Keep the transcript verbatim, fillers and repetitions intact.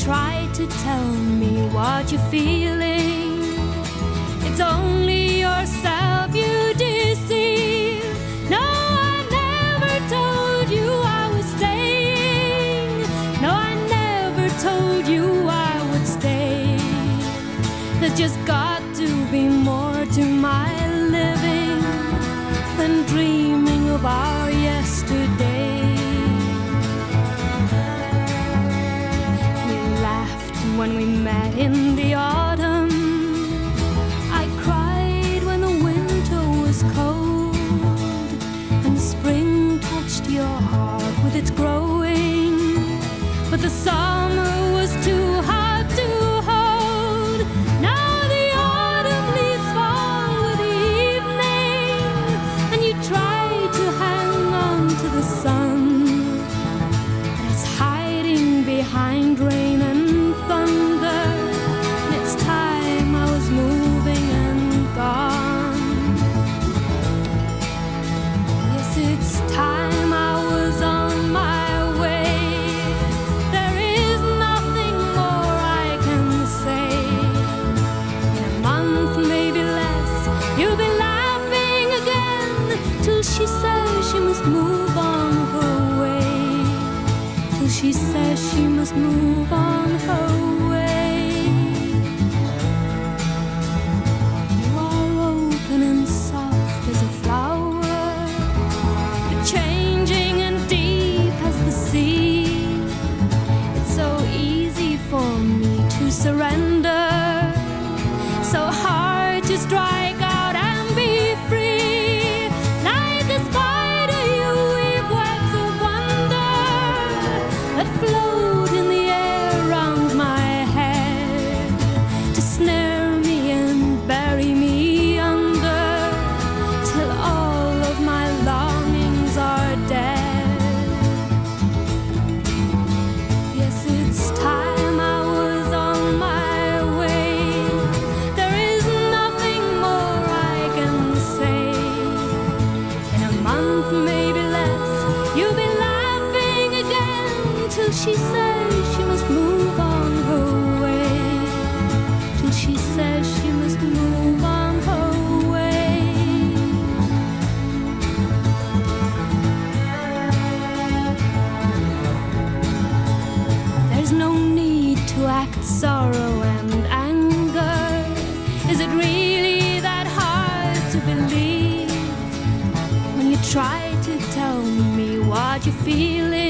try to tell me what you're feeling, it's only yourself you deceive. No, I never told you I was staying. No, I never told you I would stay. There's just got to be more to my living than dreaming of our yesterday. We laughed when we met in the autumn. I cried when the winter was cold, and spring touched your heart with its growing. But the summer was too hard to hold. Now the autumn leaves fall with the evening, and you try to hang on to the sun, but it's hiding behind rain and thunder. And it's time I was moving and gone. Yes, it's time I was on my way. There is nothing more I can say. In a month, maybe less, you'll be laughing again, till she says she must move on her way. Till she says she must move on her way. You are open and soft as a flower, but changing and deep as the sea. It's so easy for me to surrender, so hard to strike out and be free. Like a spider you weave webs of wonder that float in the air round my head, to snare me and bury me under, till all of my longings are dead. Yes, it's time I was on my way. There is nothing more I can say. In a month, maybe less, you'll be laughing again, till she says she must move on her way. Till she says she must move on her way. There's no need to act sorrow and anger. Is it really that hard to believe when you try to tell me what you're feeling?